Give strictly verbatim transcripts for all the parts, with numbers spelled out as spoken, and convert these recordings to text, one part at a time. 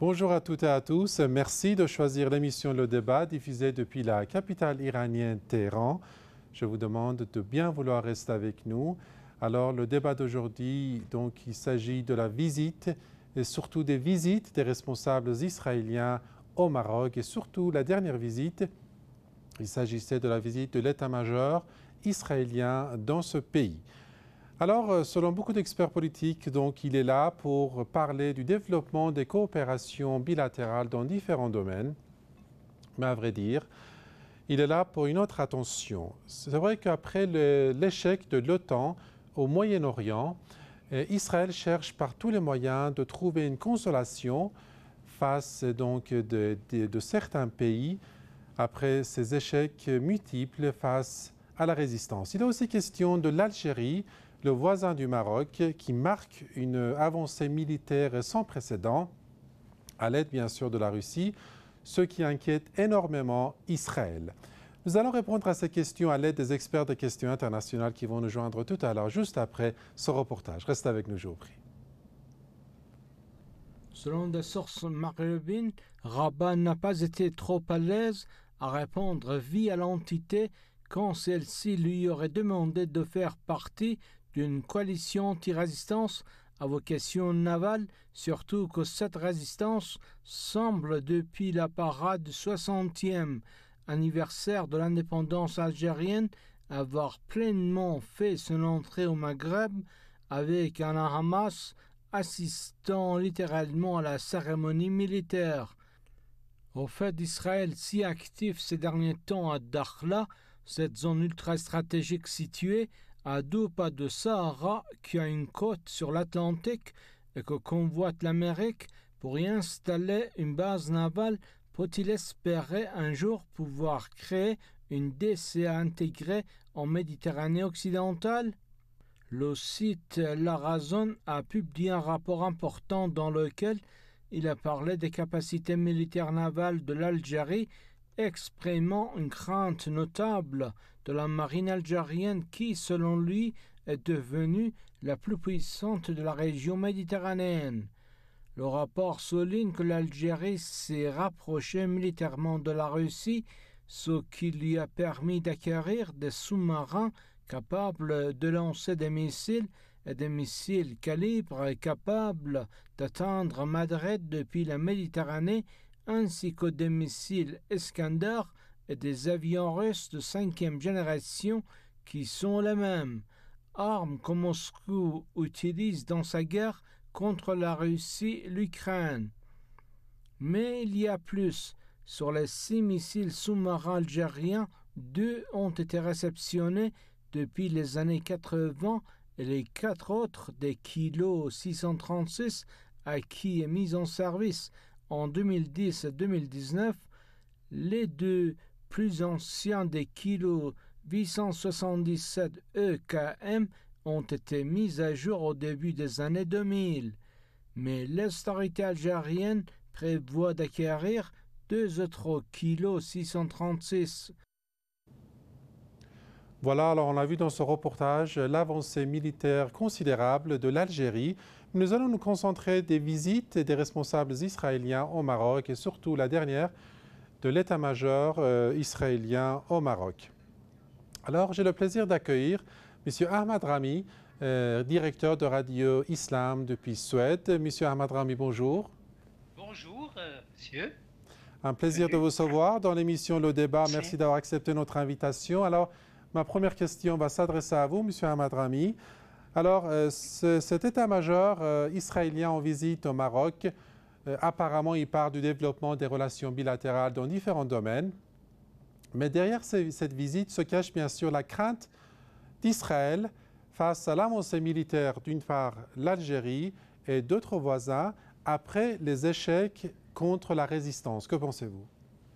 Bonjour à toutes et à tous. Merci de choisir l'émission Le Débat diffusée depuis la capitale iranienne Téhéran. Je vous demande de bien vouloir rester avec nous. Alors, le débat d'aujourd'hui, donc, il s'agit de la visite et surtout des visites des responsables israéliens au Maroc et surtout la dernière visite. Il s'agissait de la visite de l'état-major israélien dans ce pays. Alors, selon beaucoup d'experts politiques, donc, il est là pour parler du développement des coopérations bilatérales dans différents domaines. Mais à vrai dire, il est là pour une autre attention. C'est vrai qu'après l'échec de l'OTAN au Moyen-Orient, Israël cherche par tous les moyens de trouver une consolation face donc de, de, de certains pays après ces échecs multiples face à la résistance. Il est aussi question de l'Algérie, le voisin du Maroc, qui marque une avancée militaire sans précédent, à l'aide bien sûr de la Russie, ce qui inquiète énormément Israël. Nous allons répondre à ces questions à l'aide des experts de questions internationales qui vont nous joindre tout à l'heure, juste après ce reportage. Restez avec nous, je vous prie. Selon des sources maghrébines, Rabat n'a pas été trop à l'aise à répondre via l'entité quand celle-ci lui aurait demandé de faire partie d'une coalition anti-résistance à vocation navale, surtout que cette résistance semble, depuis la parade du soixantième anniversaire de l'indépendance algérienne, avoir pleinement fait son entrée au Maghreb avec un Hamas assistant littéralement à la cérémonie militaire. Au fait d'Israël si actif ces derniers temps à Dakhla, cette zone ultra-stratégique située à deux pas de Sahara qui a une côte sur l'Atlantique et que convoite l'Amérique pour y installer une base navale, peut-il espérer un jour pouvoir créer une D C A intégrée en Méditerranée occidentale? Le site La Razón a publié un rapport important dans lequel il a parlé des capacités militaires navales de l'Algérie, exprimant une crainte notable de la marine algérienne qui, selon lui, est devenue la plus puissante de la région méditerranéenne. Le rapport souligne que l'Algérie s'est rapprochée militairement de la Russie, ce qui lui a permis d'acquérir des sous-marins capables de lancer des missiles et des missiles calibre capables d'atteindre Madrid depuis la Méditerranée, ainsi que des missiles Iskander et des avions russes de cinquième génération qui sont les mêmes, armes que Moscou utilise dans sa guerre contre la Russie et l'Ukraine. Mais il y a plus. Sur les six missiles sous-marins algériens, deux ont été réceptionnés depuis les années quatre-vingts et les quatre autres des Kilo six cent trente-six acquis et mis en service en deux mille dix et deux mille dix-neuf, les deux plus anciens des Kilo huit cent soixante-dix-sept E K M ont été mis à jour au début des années deux mille. Mais l'autorité algérienne prévoit d'acquérir deux autres Kilo six cent trente-six. Voilà, alors on a vu dans ce reportage l'avancée militaire considérable de l'Algérie. Nous allons nous concentrer des visites des responsables israéliens au Maroc et surtout la dernière de l'état-major euh, israélien au Maroc. Alors j'ai le plaisir d'accueillir M. Ahmad Rami, euh, directeur de Radio Islam depuis Suède. M. Ahmad Rami, bonjour. Bonjour, euh, monsieur. Un plaisir de vous recevoir dans l'émission Le Débat. Merci, Merci d'avoir accepté notre invitation. Alors, ma première question va s'adresser à vous, M. Ahmad Rami. Alors, euh, ce, cet état-major euh, israélien en visite au Maroc, euh, apparemment, il part du développement des relations bilatérales dans différents domaines. Mais derrière ces, cette visite se cache bien sûr la crainte d'Israël face à l'avancée militaire d'une part l'Algérie et d'autres voisins après les échecs contre la résistance. Que pensez-vous?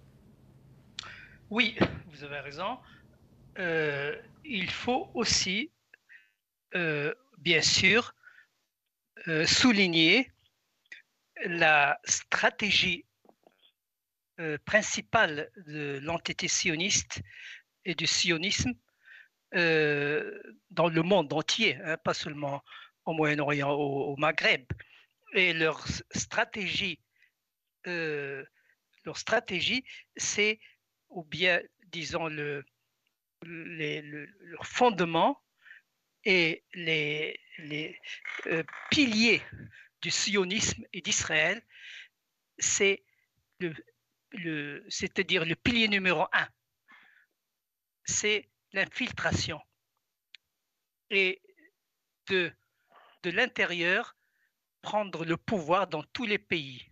Oui, vous avez raison. Euh, il faut aussi, euh, bien sûr, euh, souligner la stratégie euh, principale de l'entité sioniste et du sionisme euh, dans le monde entier, hein, pas seulement au Moyen-Orient, au, au Maghreb. Et leur stratégie euh, leur stratégie, c'est, ou bien, disons, le, les, le, leur fondement et les, les euh, piliers du sionisme et d'Israël, c'est le, le, c'est-à-dire le pilier numéro un, c'est l'infiltration. Et de, de l'intérieur, prendre le pouvoir dans tous les pays.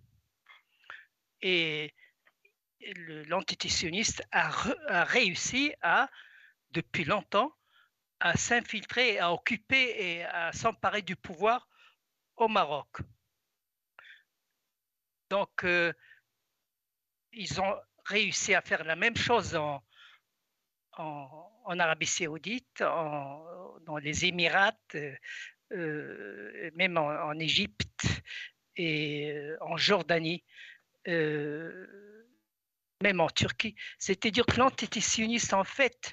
Et l'antitétionniste a, a réussi à, depuis longtemps, à s'infiltrer, à occuper et à s'emparer du pouvoir au Maroc. Donc, euh, ils ont réussi à faire la même chose en, en, en Arabie Saoudite, en, dans les Émirats, euh, même en, en Égypte et euh, en Jordanie, euh, même en Turquie. C'est-à-dire que l'antitétionniste, en fait,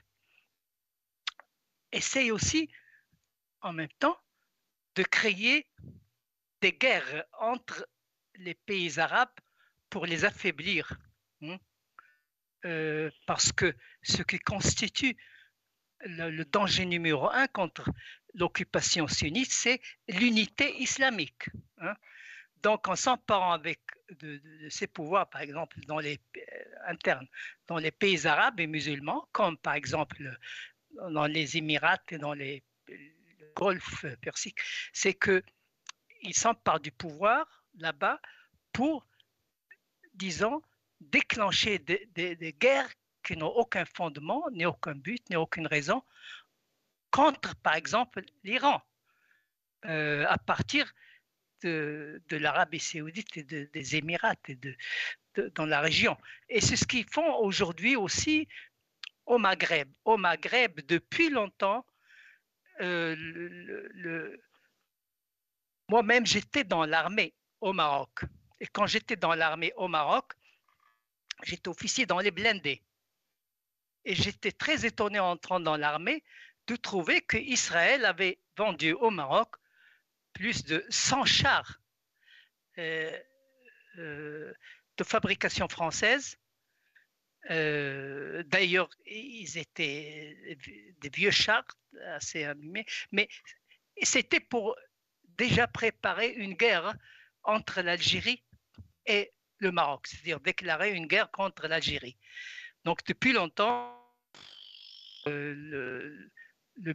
essaye aussi, en même temps, de créer des guerres entre les pays arabes pour les affaiblir. Hein, euh, parce que ce qui constitue le, le danger numéro un contre l'occupation sioniste, c'est l'unité islamique. Hein. Donc, en s'emparant avec de, de, de ces pouvoirs, par exemple, dans les euh, internes, dans les pays arabes et musulmans, comme par exemple dans les Émirats et dans les, le Golfe Persique, c'est qu'ils s'emparent du pouvoir là-bas pour, disons, déclencher des, des, des guerres qui n'ont aucun fondement, ni aucun but, ni aucune raison, contre, par exemple, l'Iran, euh, à partir de, de l'Arabie saoudite et de, des Émirats et de, de, dans la région. Et c'est ce qu'ils font aujourd'hui aussi au Maghreb. Au Maghreb, depuis longtemps, euh, le, le... moi-même, j'étais dans l'armée au Maroc. Et quand j'étais dans l'armée au Maroc, j'étais officier dans les blindés. Et j'étais très étonné en entrant dans l'armée de trouver qu'Israël avait vendu au Maroc plus de cent chars euh, euh, de fabrication française. Euh, D'ailleurs, ils étaient des vieux chars assez abîmés, mais c'était pour déjà préparer une guerre entre l'Algérie et le Maroc, c'est-à-dire déclarer une guerre contre l'Algérie. Donc, depuis longtemps, euh, le, le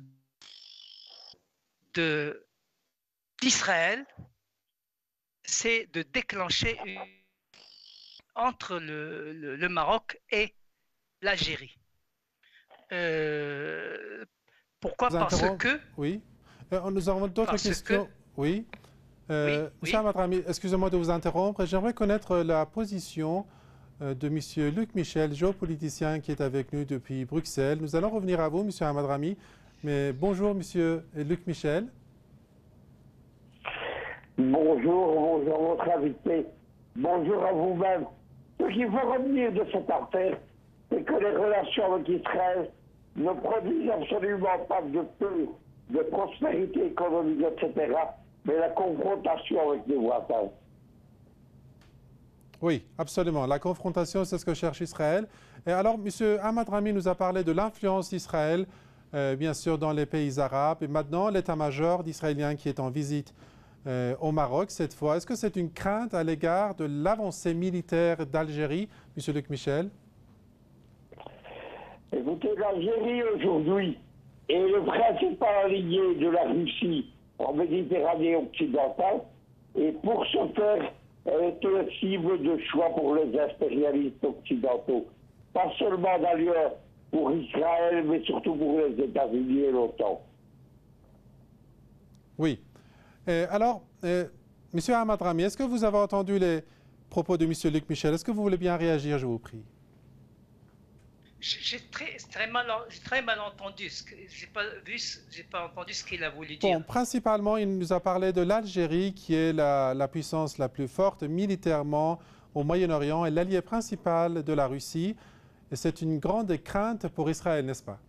de d'Israël, c'est de déclencher une entre le, le, le Maroc et l'Algérie. Euh, pourquoi? Parce que... Oui. Euh, nous avons d'autres questions. Que, oui. Euh, oui, Monsieur oui. Amadrami, excusez-moi de vous interrompre. J'aimerais connaître la position de Monsieur Luc Michel, géopoliticien qui est avec nous depuis Bruxelles. Nous allons revenir à vous, Monsieur Amadrami. Mais bonjour, Monsieur Luc Michel. Bonjour, bonjour à votre invité. Bonjour à vous-même. Ce qu'il faut retenir de cette affaire, c'est que les relations avec Israël ne produisent absolument pas de paix, de prospérité économique, et cetera, mais la confrontation avec les voisins. Oui, absolument. La confrontation, c'est ce que cherche Israël. Et alors, M. Amadrami nous a parlé de l'influence d'Israël, euh, bien sûr, dans les pays arabes. Et maintenant, l'état-major d'Israéliens qui est en visite euh, au Maroc cette fois. Est-ce que c'est une crainte à l'égard de l'avancée militaire d'Algérie, M. Luc Michel? Écoutez, l'Algérie aujourd'hui est le principal allié de la Russie en Méditerranée occidentale. Et pour ce faire, elle est une cible de choix pour les impérialistes occidentaux. Pas seulement d'ailleurs pour Israël, mais surtout pour les États-Unis et l'OTAN. Oui. Et alors, euh, M. Amadrami, est-ce que vous avez entendu les propos de M. Luc Michel? Est-ce que vous voulez bien réagir, je vous prie? J'ai très, très, mal, très mal entendu. Je n'ai pas, pas entendu ce qu'il a voulu dire. Bon, principalement, il nous a parlé de l'Algérie, qui est la, la puissance la plus forte militairement au Moyen-Orient et l'allié principal de la Russie. Et c'est une grande crainte pour Israël, n'est-ce pas?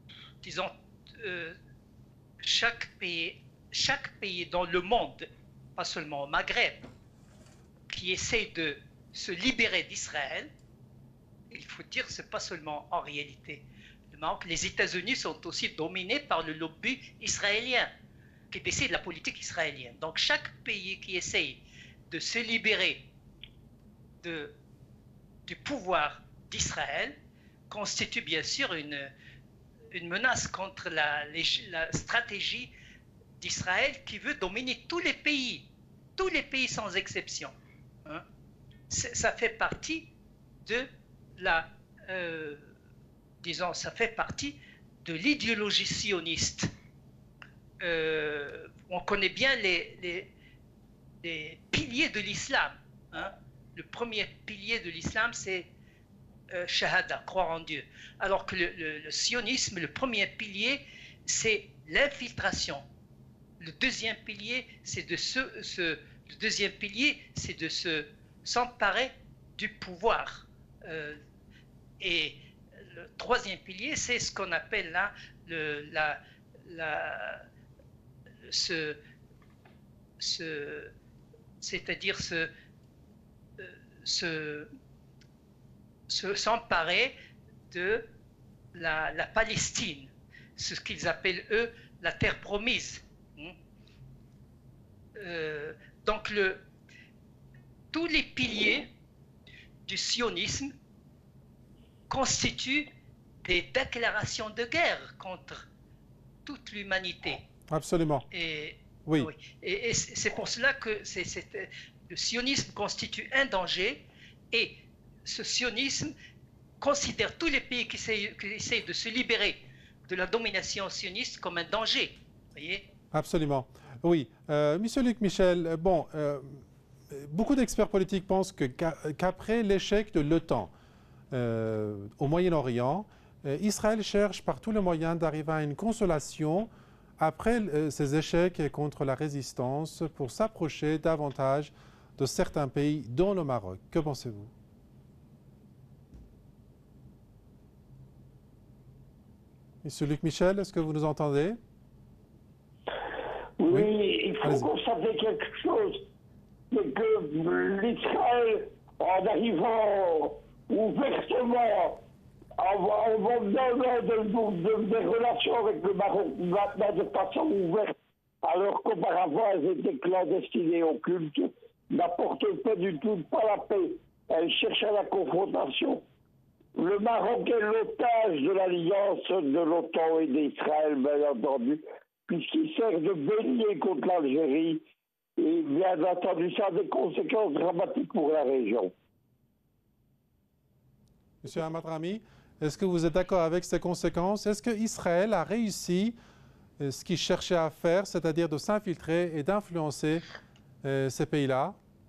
Disons, euh, chaque pays, chaque pays dans le monde pas seulement au Maghreb, qui essaie de se libérer d'Israël. Il faut dire que ce n'est pas seulement en réalité le Maroc. Les États-Unis sont aussi dominés par le lobby israélien qui décide de la politique israélienne. Donc chaque pays qui essaye de se libérer de, du pouvoir d'Israël constitue bien sûr une, une menace contre la, les, la stratégie d'Israël qui veut dominer tous les pays, tous les pays sans exception. Hein. Ça fait partie de la, euh, disons, ça fait partie de l'idéologie sioniste. Euh, on connaît bien les, les, les piliers de l'islam. Hein. Le premier pilier de l'islam, c'est euh, Shahada, croire en Dieu. Alors que le, le, le sionisme, le premier pilier, c'est l'infiltration. Le deuxième pilier, c'est de se, se, le deuxième pilier, c'est de se s'emparer du pouvoir. Euh, et le troisième pilier, c'est ce qu'on appelle là le, la, la, ce, ce, c'est-à-dire ce, ce, ce, s'emparer de la, la Palestine, ce qu'ils appellent eux la terre promise. Euh, donc le, tous les piliers du sionisme constituent des déclarations de guerre contre toute l'humanité. Absolument. Et, oui. oui. Et, et c'est pour cela que c'est, c'est, le sionisme constitue un danger, et ce sionisme considère tous les pays qui essayent, qui essayent de se libérer de la domination sioniste comme un danger. Voyez ? Absolument. Oui. Euh, Monsieur Luc Michel, bon, euh, beaucoup d'experts politiques pensent que, qu'après l'échec de l'OTAN euh, au Moyen-Orient, euh, Israël cherche par tous les moyens d'arriver à une consolation après euh, ces échecs contre la résistance pour s'approcher davantage de certains pays, dont le Maroc. Que pensez-vous? Monsieur Luc Michel, est-ce que vous nous entendez? Oui, oui, il faut constater quelque chose, c'est que l'Israël, en arrivant ouvertement, en vendant des relations avec le Maroc maintenant de façon ouverte, alors qu'auparavant elles étaient clandestines et occultes, n'apporte pas du tout pas la paix. Elle cherchait la confrontation. Le Maroc est l'otage de l'alliance de l'OTAN et d'Israël, bien entendu, puisqu'il sert de bélier contre l'Algérie, et bien entendu, ça a des conséquences dramatiques pour la région. Monsieur Ahmad Rami, est-ce que vous êtes d'accord avec ces conséquences? Est-ce qu'Israël a réussi ce qu'il cherchait à faire, c'est-à-dire de s'infiltrer et d'influencer euh, ces pays-là?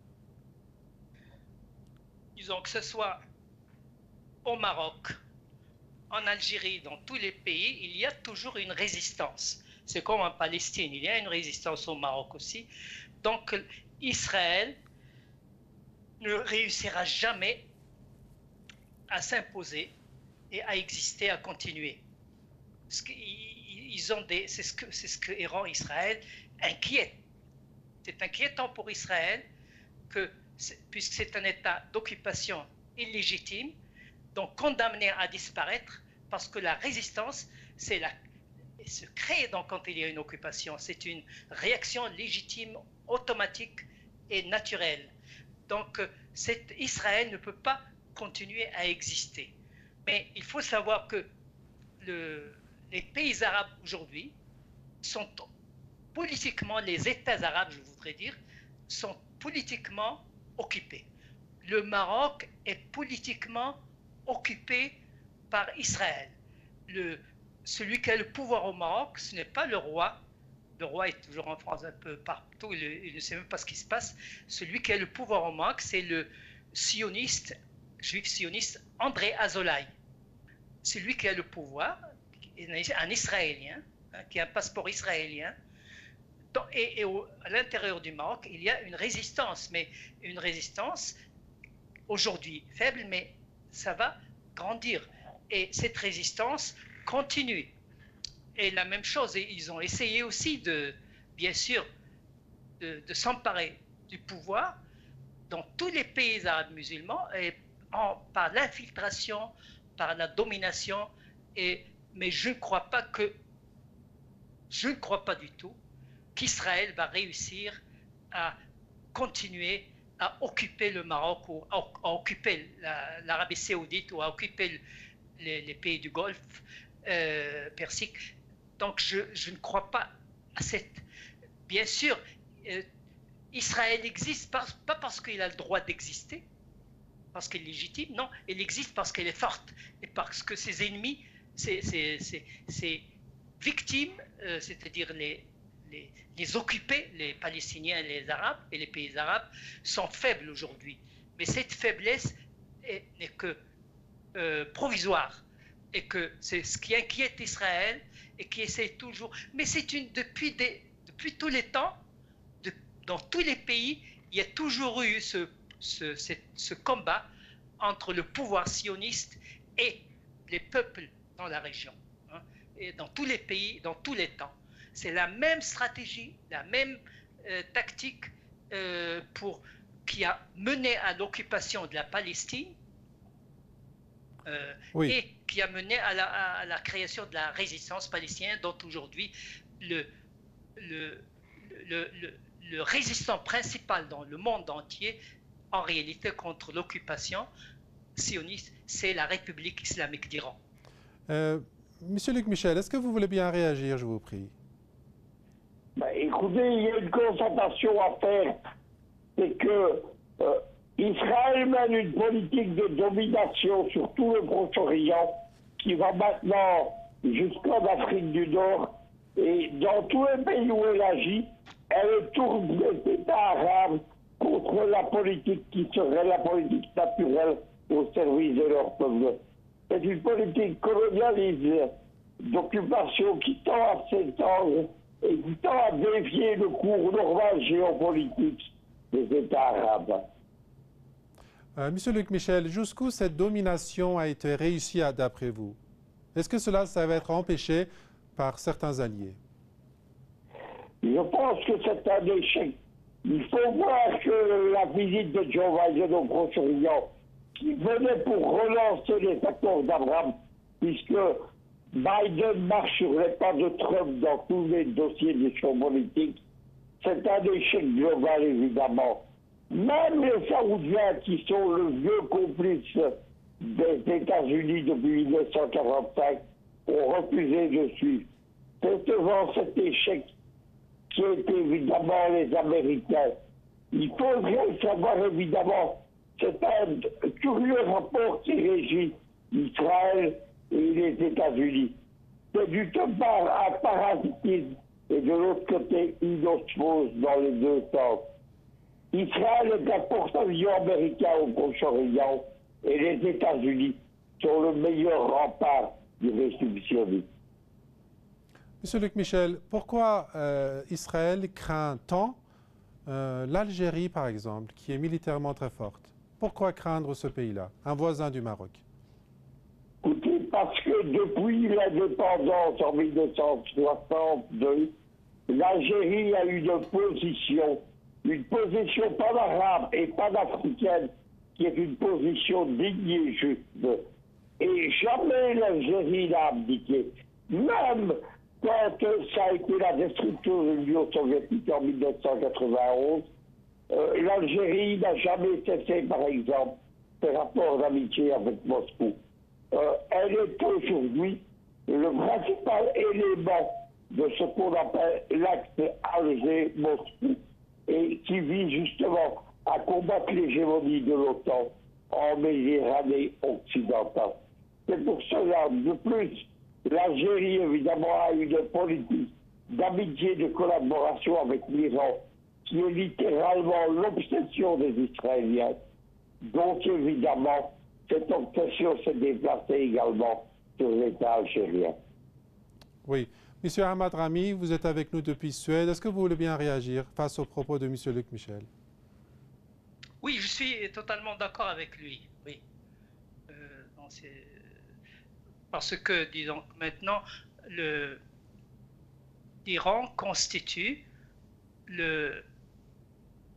Disons que ce soit au Maroc, en Algérie, dans tous les pays, il y a toujours une résistance. C'est comme en Palestine, il y a une résistance au Maroc aussi. Donc Israël ne réussira jamais à s'imposer et à exister, à continuer. Parce qu'ils ont des, c'est ce que, c'est ce que rend Israël inquiète. C'est inquiétant pour Israël que, puisque c'est un état d'occupation illégitime, donc condamné à disparaître, parce que la résistance, c'est la, se crée donc quand il y a une occupation. C'est une réaction légitime, automatique et naturelle. Donc cet Israël ne peut pas continuer à exister. Mais il faut savoir que le, les pays arabes aujourd'hui sont politiquement, les États arabes, je voudrais dire, sont politiquement occupés. Le Maroc est politiquement occupé par Israël. Le, celui qui a le pouvoir au Maroc, ce n'est pas le roi. Le roi est toujours en France un peu partout, il, il ne sait même pas ce qui se passe. Celui qui a le pouvoir au Maroc, c'est le sioniste, juif sioniste André Azolai. Celui qui a le pouvoir, un Israélien, hein, qui a un passeport israélien. Et, et au, à l'intérieur du Maroc, il y a une résistance, mais une résistance aujourd'hui faible, mais ça va grandir. Et cette résistance continue. Et la même chose, ils ont essayé aussi de, bien sûr, de, de s'emparer du pouvoir dans tous les pays arabes musulmans et en, par l'infiltration, par la domination. Et, mais je ne crois pas que, je ne crois pas du tout qu'Israël va réussir à continuer à occuper le Maroc ou à, à occuper l'Arabie Saoudite ou à occuper le, les, les pays du Golfe euh, Persique. Donc je, je ne crois pas à cette... Bien sûr, euh, Israël existe pas, pas parce qu'il a le droit d'exister, parce qu'elle est légitime, non, elle existe parce qu'elle est forte et parce que ses ennemis, ses, ses, ses, ses victimes, euh, c'est-à-dire les, les, les occupés, les Palestiniens, les Arabes et les pays arabes, sont faibles aujourd'hui. Mais cette faiblesse n'est que euh, provisoire et que c'est ce qui inquiète Israël et qui essaie toujours. Mais c'est une depuis, des, depuis tous les temps, de, dans tous les pays, il y a toujours eu ce, ce, ce, ce combat entre le pouvoir sioniste et les peuples dans la région, hein, et dans tous les pays, dans tous les temps. C'est la même stratégie, la même euh, tactique euh, pour, qui a mené à l'occupation de la Palestine euh, oui. et qui a mené à la, à la création de la résistance palestinienne, dont aujourd'hui le, le, le, le, le résistant principal dans le monde entier, en réalité contre l'occupation sioniste, c'est la République islamique d'Iran. Euh, Monsieur Luc Michel, est-ce que vous voulez bien réagir, je vous prie? Ben, écoutez, il y a une constatation à faire, c'est que euh, Israël mène une politique de domination sur tout le Proche-Orient qui va maintenant jusqu'en Afrique du Nord, et dans tous les pays où elle agit, elle tourne les États arabes contre la politique qui serait la politique naturelle au service de leur peuple. C'est une politique colonialiste d'occupation qui tend à s'étendre et qui tend à dévier le cours normal géopolitique des États arabes. Euh, Monsieur Luc Michel, jusqu'où cette domination a été réussie d'après vous? Est-ce que cela, ça va être empêché par certains alliés? Je pense que c'est un échec. Il faut voir que la visite de Joe Biden au Proche-Orient, qui venait pour relancer les accords d'Abraham, puisque Biden marche sur les pas de Trump dans tous les dossiers des géopolitiques, c'est un échec global, évidemment. Même les Saoudiens, qui sont le vieux complice des États-Unis depuis mille neuf cent quarante-cinq, ont refusé de suivre. C'est devant cet échec qui est évidemment les Américains. Il faudrait savoir, évidemment, c'est un curieux rapport qui régit Israël et les États-Unis. C'est du part un parasitisme et de l'autre côté une osmose dans les deux sens. Israël est un porte-avions américain au Proche-Orient et les États-Unis sont le meilleur rempart du réceptionnisme. Monsieur Luc Michel, pourquoi euh, Israël craint tant euh, l'Algérie, par exemple, qui est militairement très forte? Pourquoi craindre ce pays-là, un voisin du Maroc? Écoutez, parce que depuis l'indépendance en mille neuf cent soixante-deux, l'Algérie a une position, une position pan-arabe et pan-africaine, qui est une position digne et juste. Et jamais l'Algérie n'a abdiqué. Même quand ça a été la destruction de l'Union soviétique en mille neuf cent quatre-vingt-onze, euh, l'Algérie n'a jamais cessé, par exemple, ses rapports d'amitié avec Moscou. Euh, elle est aujourd'hui le principal élément de ce qu'on appelle l'axe Alger-Moscou et qui vise justement à combattre l'hégémonie de l'OTAN en Méditerranée occidentale. C'est pour cela, de plus, l'Algérie, évidemment, a une politique d'amitié et de collaboration avec l'Iran, qui est littéralement l'obsession des Israéliens. Donc, évidemment, cette obsession s'est déplacée également sur l'État algérien. Oui. Monsieur Ahmad Rami, vous êtes avec nous depuis Suède. Est-ce que vous voulez bien réagir face aux propos de Monsieur Luc Michel? Oui, je suis totalement d'accord avec lui. Oui. Euh, non, parce que, disons, maintenant, l'Iran constitue le,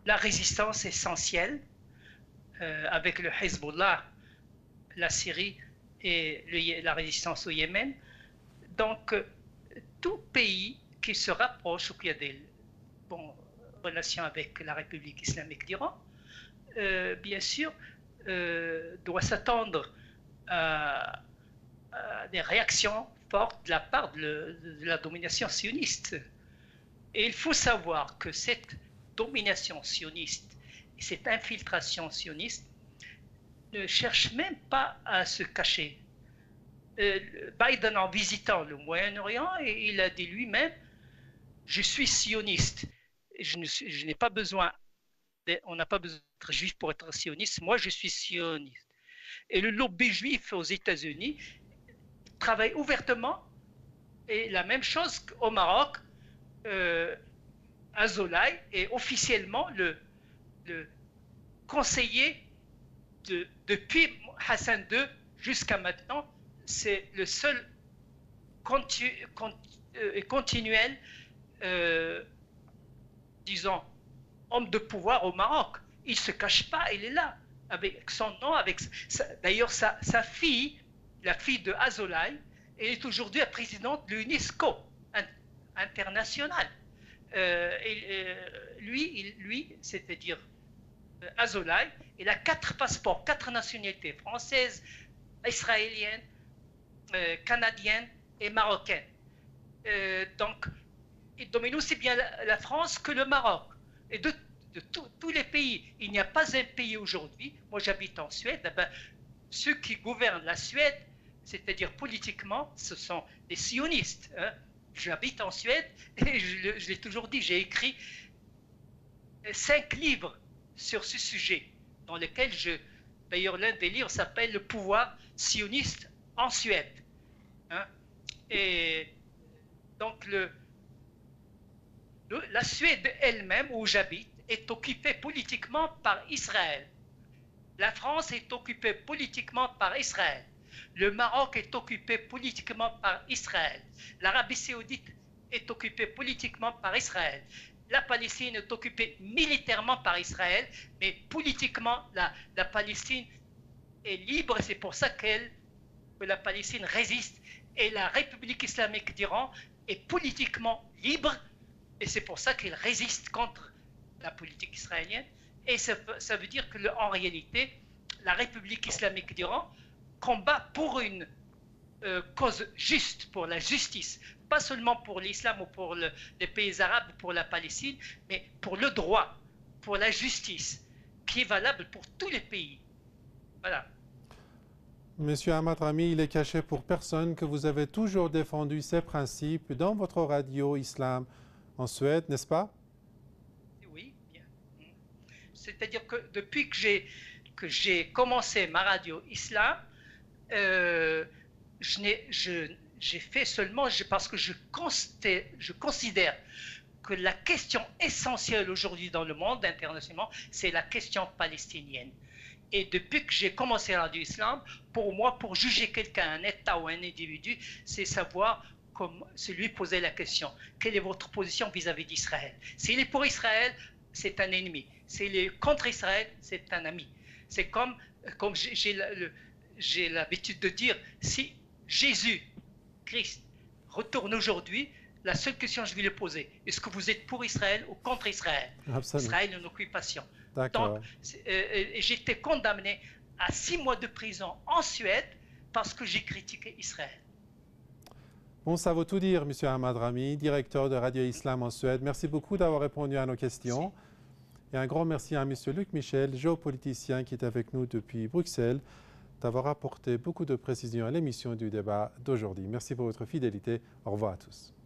la résistance essentielle euh, avec le Hezbollah, la Syrie et le, la résistance au Yémen. Donc, euh, tout pays qui se rapproche ou qui a des bonnes relations avec la République islamique d'Iran, euh, bien sûr, euh, doit s'attendre à, à des réactions fortes de la part de, le, de la domination sioniste. Et il faut savoir que cette domination sioniste et cette infiltration sioniste ne cherche même pas à se cacher. Euh, Biden, en visitant le Moyen-Orient, il a dit lui-même « Je suis sioniste, je, ne suis, je n'ai pas besoin, de, on n'a pas besoin d'être juif pour être sioniste, moi je suis sioniste ». Et le lobby juif aux États-Unis travaille ouvertement, et la même chose qu'au Maroc, euh, Azolai est officiellement le, le conseiller de, depuis Hassan deux jusqu'à maintenant, c'est le seul continu, continu, continuel, euh, disons, homme de pouvoir au Maroc. Il ne se cache pas, il est là, avec son nom, avec d'ailleurs sa, sa fille, la fille de Azolai, elle est aujourd'hui la présidente de l'UNESCO internationale. Euh, et, euh, lui, il, lui c'est-à-dire euh, Azolai, il a quatre passeports, quatre nationalités, française, israélienne, euh, canadienne et marocaine. Euh, donc, il domine aussi bien la, la France que le Maroc. Et de, de tous les pays, il n'y a pas un pays aujourd'hui, moi j'habite en Suède, eh ben, ceux qui gouvernent la Suède, c'est-à-dire politiquement, ce sont les sionistes. Hein. J'habite en Suède et je, je l'ai toujours dit, j'ai écrit cinq livres sur ce sujet, dans lesquels je... D'ailleurs, l'un des livres s'appelle « Le pouvoir sioniste en Suède hein. ». Et donc, le, le, la Suède elle-même, où j'habite, est occupée politiquement par Israël. La France est occupée politiquement par Israël. Le Maroc est occupé politiquement par Israël. L'Arabie saoudite est occupée politiquement par Israël. La Palestine est occupée militairement par Israël, mais politiquement, la, la Palestine est libre. C'est pour ça qu'elle, que la Palestine résiste. Et la République islamique d'Iran est politiquement libre. Et c'est pour ça qu'elle résiste contre la politique israélienne. Et ça, ça veut dire que, le, en réalité, la République islamique d'Iran combat pour une euh, cause juste, pour la justice, pas seulement pour l'islam ou pour le, les pays arabes, pour la Palestine, mais pour le droit, pour la justice, qui est valable pour tous les pays. Voilà. Monsieur Ahmad Rami, il est caché pour personne que vous avez toujours défendu ces principes dans votre radio Islam en Suède, n'est-ce pas? Oui, bien. C'est-à-dire que depuis que j'ai que j'ai commencé ma radio Islam, Euh, je n'ai, je, j'ai fait seulement je, parce que je, consté, je considère que la question essentielle aujourd'hui dans le monde internationalement, c'est la question palestinienne. Et depuis que j'ai commencé la radio Islam, pour moi, pour juger quelqu'un, un État ou un individu, c'est savoir, comme c'est lui poser la question, quelle est votre position vis-à-vis d'Israël? S'il est pour Israël, c'est un ennemi. S'il est contre Israël, c'est un ami. C'est comme, comme j'ai, j'ai le... J'ai l'habitude de dire, si Jésus, Christ, retourne aujourd'hui, la seule question que je vais lui poser, est-ce que vous êtes pour Israël ou contre Israël? Absolument. Israël est une occupation. D'accord. Donc, euh, j'étais condamné à six mois de prison en Suède parce que j'ai critiqué Israël. Bon, ça veut tout dire, Monsieur Ahmad Rami, directeur de Radio Islam en Suède. Merci beaucoup d'avoir répondu à nos questions. Merci. Et un grand merci à Monsieur Luc Michel, géopoliticien qui est avec nous depuis Bruxelles, d'avoir apporté beaucoup de précisions à l'émission du débat d'aujourd'hui. Merci pour votre fidélité. Au revoir à tous.